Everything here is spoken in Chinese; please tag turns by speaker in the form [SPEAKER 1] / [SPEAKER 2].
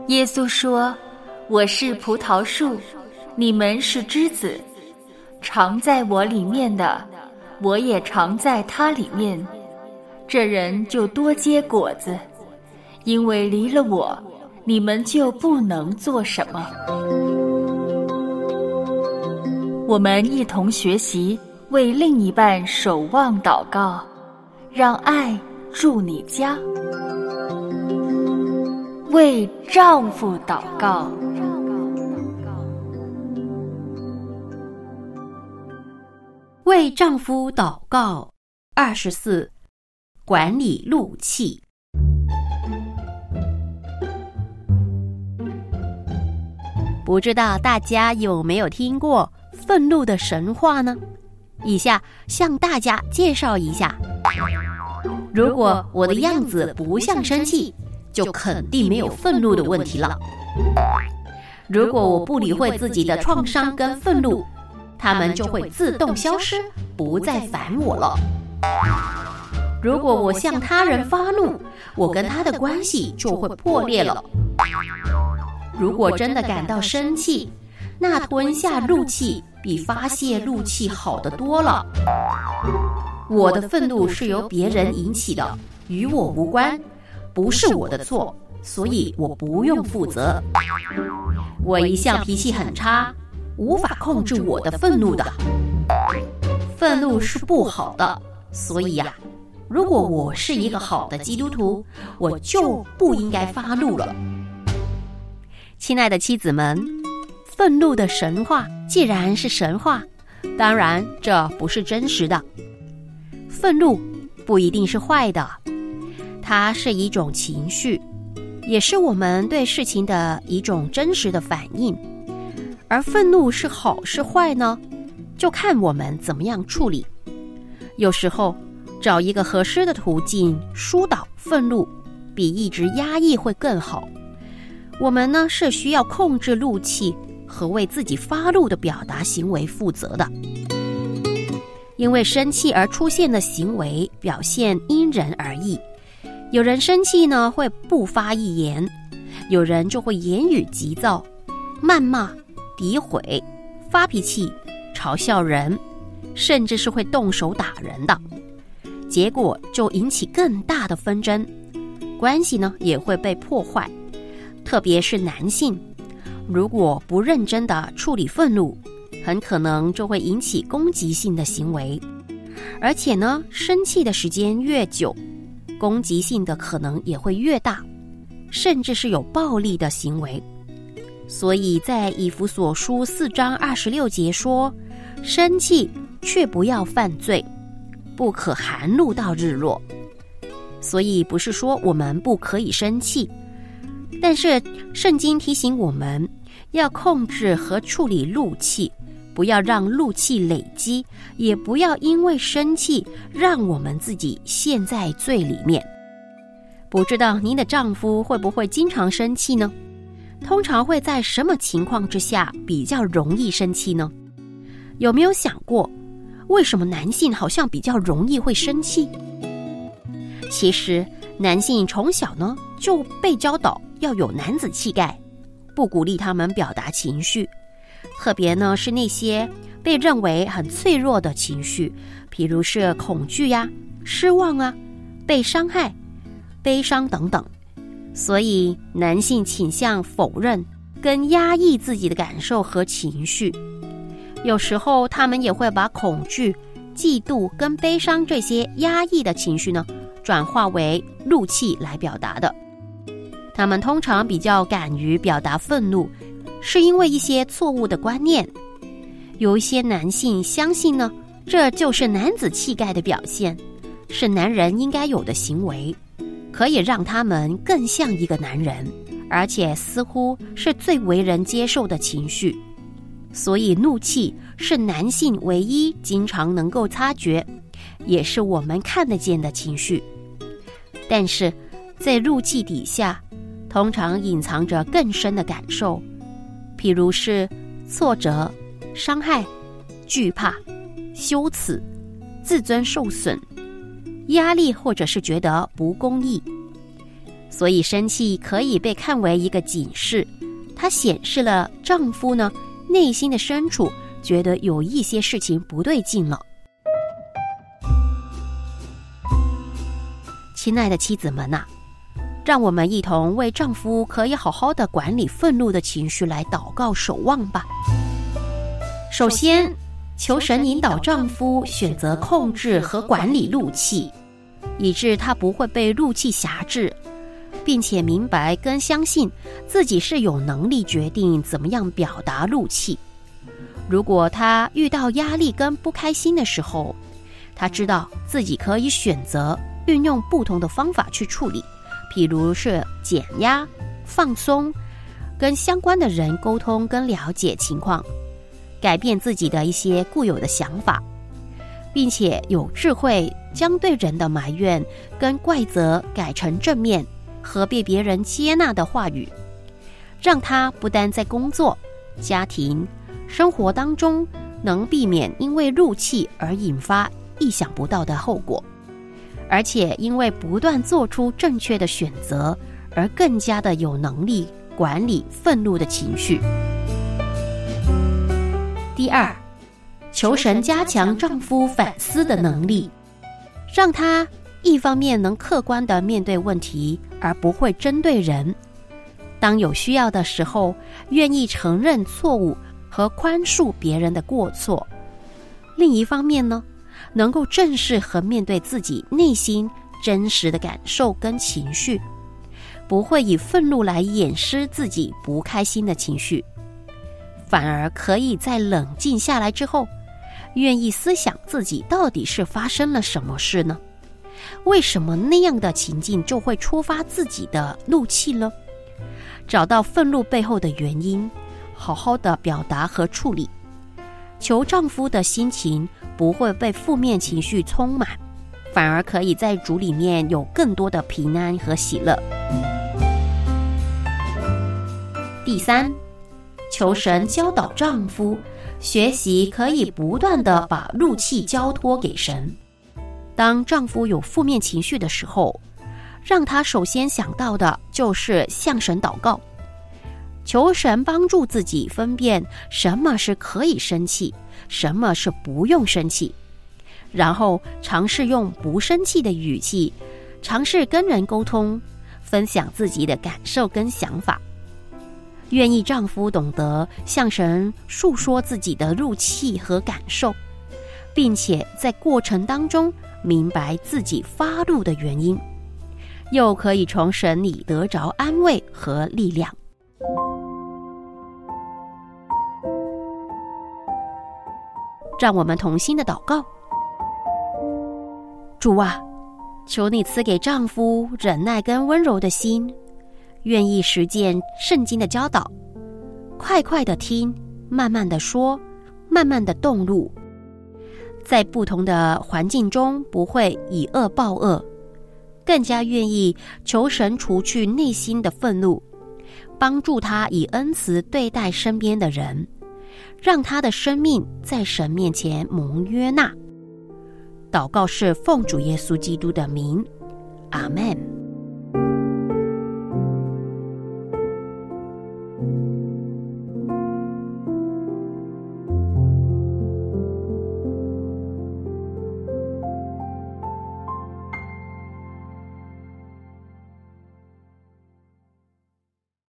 [SPEAKER 1] 耶稣说，我是葡萄树，你们是枝子，常在我里面的，我也常在他里面，这人就多结果子，因为离了我，你们就不能做什么。我们一同学习为另一半守望祷告，让爱住你家。为丈夫祷告。
[SPEAKER 2] 为丈夫祷告。24，管理怒气。不知道大家有没有听过愤怒的神话呢？以下向大家介绍一下。如果我的样子不像生气，就肯定没有愤怒的问题了。如果我不理会自己的创伤跟愤怒，它们就会自动消失，不再烦我了。如果我向他人发怒，我跟他的关系就会破裂了。如果真的感到生气，那吞下怒气比发泄怒气好得多了。我的愤怒是由别人引起的，与我无关，不是我的错，所以我不用负责。我一向脾气很差，无法控制我的愤怒的。愤怒是不好的，所以呀，如果我是一个好的基督徒，我就不应该发怒了。亲爱的妻子们，愤怒的神话既然是神话，当然这不是真实的。愤怒不一定是坏的，它是一种情绪，也是我们对事情的一种真实的反应。而愤怒是好是坏呢？就看我们怎么样处理。有时候找一个合适的途径疏导愤怒，比一直压抑会更好。我们呢，是需要控制怒气和为自己发怒的表达行为负责的。因为生气而出现的行为表现因人而异，有人生气呢会不发一言，有人就会言语急躁，谩骂、诋毁、发脾气、嘲笑人，甚至是会动手打人的，结果就引起更大的纷争，关系呢也会被破坏。特别是男性，如果不认真地处理愤怒，很可能就会引起攻击性的行为，而且呢，生气的时间越久，攻击性的可能也会越大，甚至是有暴力的行为。所以在以弗所书4章26节说，生气却不要犯罪，不可含怒到日落。所以不是说我们不可以生气，但是圣经提醒我们要控制和处理怒气，不要让怒气累积，也不要因为生气让我们自己陷在罪里面。不知道您的丈夫会不会经常生气呢？通常会在什么情况之下比较容易生气呢？有没有想过，为什么男性好像比较容易会生气？其实男性从小呢就被教导要有男子气概，不鼓励他们表达情绪，特别呢是那些被认为很脆弱的情绪，譬如是恐惧呀、失望啊、被伤害、悲伤等等。所以男性倾向否认跟压抑自己的感受和情绪，有时候他们也会把恐惧、嫉妒跟悲伤这些压抑的情绪呢转化为怒气来表达的。他们通常比较敢于表达愤怒，是因为一些错误的观念。有一些男性相信呢，这就是男子气概的表现，是男人应该有的行为，可以让他们更像一个男人，而且似乎是最为人接受的情绪。所以怒气是男性唯一经常能够察觉，也是我们看得见的情绪。但是在怒气底下，通常隐藏着更深的感受，譬如是挫折、伤害、惧怕、羞耻、自尊受损、压力，或者是觉得不公义。 所以生气可以被看为一个警示，它显示了丈夫呢内心的深处觉得有一些事情不对劲了。亲爱的妻子们啊，让我们一同为丈夫可以好好的管理愤怒的情绪来祷告守望吧。首先，求神引导丈夫选择控制和管理怒气，以致他不会被怒气辖制，并且明白跟相信自己是有能力决定怎么样表达怒气。如果他遇到压力跟不开心的时候，他知道自己可以选择运用不同的方法去处理，譬如是减压、放松，跟相关的人沟通跟了解情况，改变自己的一些固有的想法，并且有智慧将对人的埋怨跟怪责改成正面和被别人接纳的话语，让他不但在工作、家庭、生活当中能避免因为怒气而引发意想不到的后果，而且因为不断做出正确的选择而更加的有能力管理愤怒的情绪。第二，求神加强丈夫反思的能力，让他一方面能客观地面对问题，而不会针对人，当有需要的时候愿意承认错误和宽恕别人的过错。另一方面呢，能够正视和面对自己内心真实的感受跟情绪，不会以愤怒来掩饰自己不开心的情绪，反而可以在冷静下来之后，愿意思想自己到底是发生了什么事呢？为什么那样的情境就会触发自己的怒气呢？找到愤怒背后的原因，好好的表达和处理，求丈夫的心情不会被负面情绪充满，反而可以在主里面有更多的平安和喜乐。第三，求神教导丈夫学习可以不断地把怒气交托给神。当丈夫有负面情绪的时候，让他首先想到的就是向神祷告，求神帮助自己分辨什么是可以生气，什么是不用生气，然后尝试用不生气的语气，尝试跟人沟通，分享自己的感受跟想法。愿意丈夫懂得向神诉说自己的怒气和感受，并且在过程当中明白自己发怒的原因，又可以从神里得着安慰和力量。让我们同心的祷告。主啊，求你赐给丈夫忍耐跟温柔的心，愿意实践圣经的教导，快快的听，慢慢的说，慢慢的动怒，在不同的环境中不会以恶报恶，更加愿意求神除去内心的愤怒，帮助他以恩慈对待身边的人，让他的生命在神面前蒙悦纳。祷告是奉主耶稣基督的名，阿们。